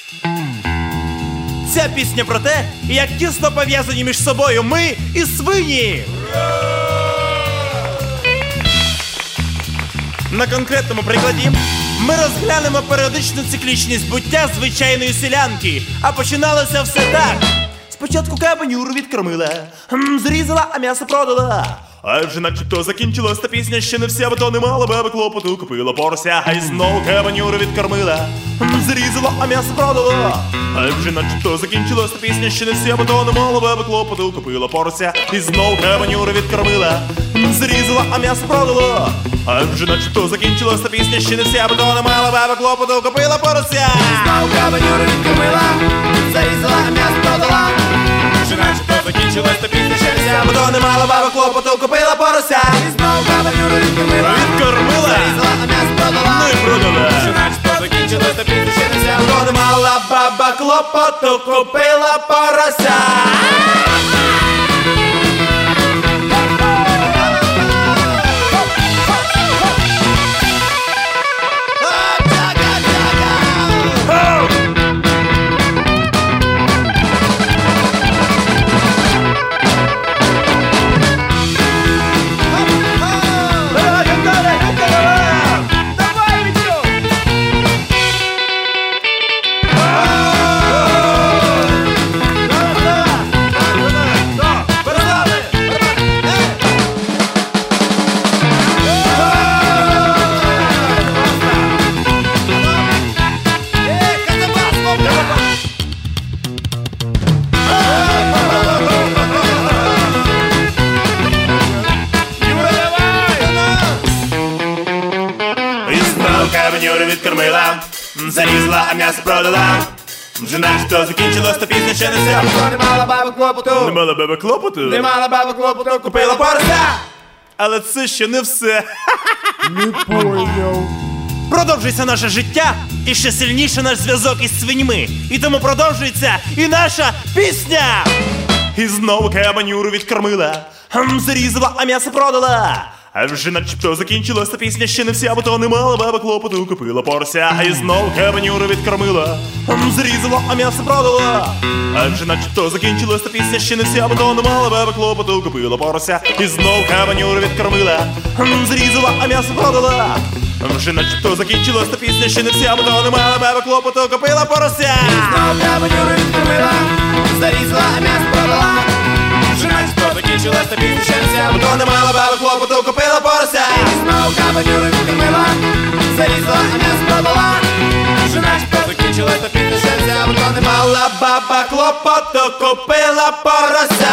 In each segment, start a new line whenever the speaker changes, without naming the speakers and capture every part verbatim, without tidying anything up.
Ця пісня про те, як тісно пов'язані між собою ми і свині. На конкретному прикладі ми розглянемо періодичну циклічність буття звичайної селянки. А починалося все так. Спочатку кабанюру відкормила, м, зрізала, а м'ясо продала. А вже начебто закінчилась та пісня, ще не вся, бо то не мало баби клопоту. Купила порся, а й знову кабанюру відкормила, м, зрізала, а м'ясо продала. А вже начебто закінчилась та пісня, ще не вся, бо то не мало баби клопоту. Купила порся, і знову кабанюру відкормила, м, зрізала, а м'ясо продала. А вже начебто закінчилась та пісня, ще не вся, бо то не мало баби клопоту. Купила порся,
знову кабанюру відкормила, зарізала, а м'ясо продала. Вже начебто закінчилась та пісня, ще не вся,
бо то не мало баби клопоту. Купила порся,
і знову кабанюру відкормила,
відкормила,
зарізала, а м'ясо продала.
ну і продала.
Вже начебто закінчилась та пісня, ще не вся,
бо то не мала баба клопоту. Купила порося. Кабанюру відкормила, зарізала, а м'ясо продала. Вже начебто закінчилась та пісня, ще не вся, бо
не мала баби клопоту.
не мала баба клопоту.
Не мала баби клопоту.
Купила порся. Але це ще не все.
Не поняв.
Продовжується наше життя і ще сильніше наш зв'язок із свиньми. І тому продовжується і наша пісня. І знову кабанюру відкормила, м, зарізала, а м'ясо продала. А вже начебто закінчилась та пісня, ще не вся, бо то не мала баба клопоту. Купила порся, і знову кабанюру відкормила, м, зрізала, а м'ясо продала. А вже начебто закінчилась та пісня, ще не вся, бо то не мала баба клопоту. Купила порся, і знову кабанюру відкормила, м, зрізала, а м'ясо продала. Вже начебто закінчилась та пісня, ще не вся, бо то не мала баба клопоту. Купила порся.
Знову кабанюру відкормила, зарізала, а м'ясо продала. Вже начебто закінчилась та пісня, ще не вся,
бо то не мала баба клопоту. Купила порся.
знову кабанюру відкормила, зарізала, а м'ясо продала. Вже начебто закінчилась та пісня, ще не вся, бо то не мала.
Мала баба клопоту. Купила порося.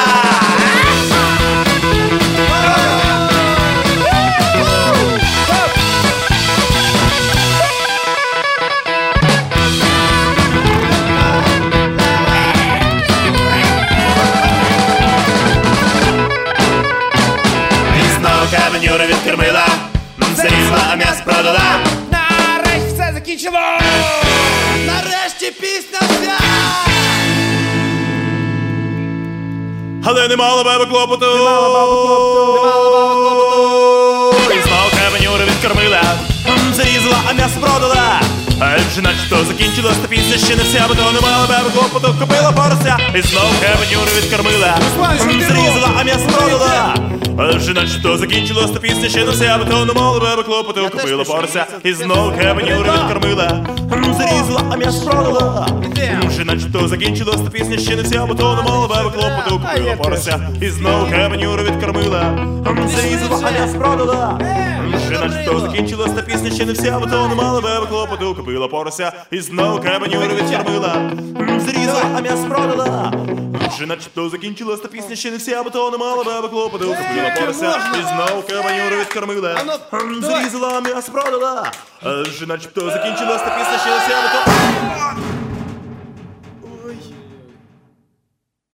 Кабанюру відкормила, зарізала, а м'ясо продала.
Нарешті все закінчилось!
Нарешті пісня вся. Але не мала баба клопоту.
Не мала баба клопоту. Не мала баба клопоту.
І знову кабанюру відкормила, м, зарізала, а м'ясо продала. А вже начебто закінчилась та пісня, ще не вся, бо то не мала баба клопоту. Купила порся, і знову кабанюру відкормила, м, зарізала, а м'ясо продала. А вже начебто закінчилась та пісня, ще не вся, бо то не мала баба клопоту. Купила порся, і знову кабанюру відкормила, м, зарізала, а м'ясо продала. Вже начебто закінчилась та пісня, ще не вся, бо то не мала баба клопоту. Купила порся, і знову кабанюру відкормила, м, зарізала, а м'ясо продала. Вже начебто закінчилась та пісня, ще не вся, бо то не мала баба клопоту. Купила порся, і знову кабанюру відкормила, м, зарізала, а м'ясо продала. Вже начебто закінчилась та пісня, ще не вся, бо то не мала баба клопоту. Купила порся, і знову кабанюру відкормила, м, зарізала, а м'ясо продала. Вже начебто закінчилась та пісня, ще не вся, бо то...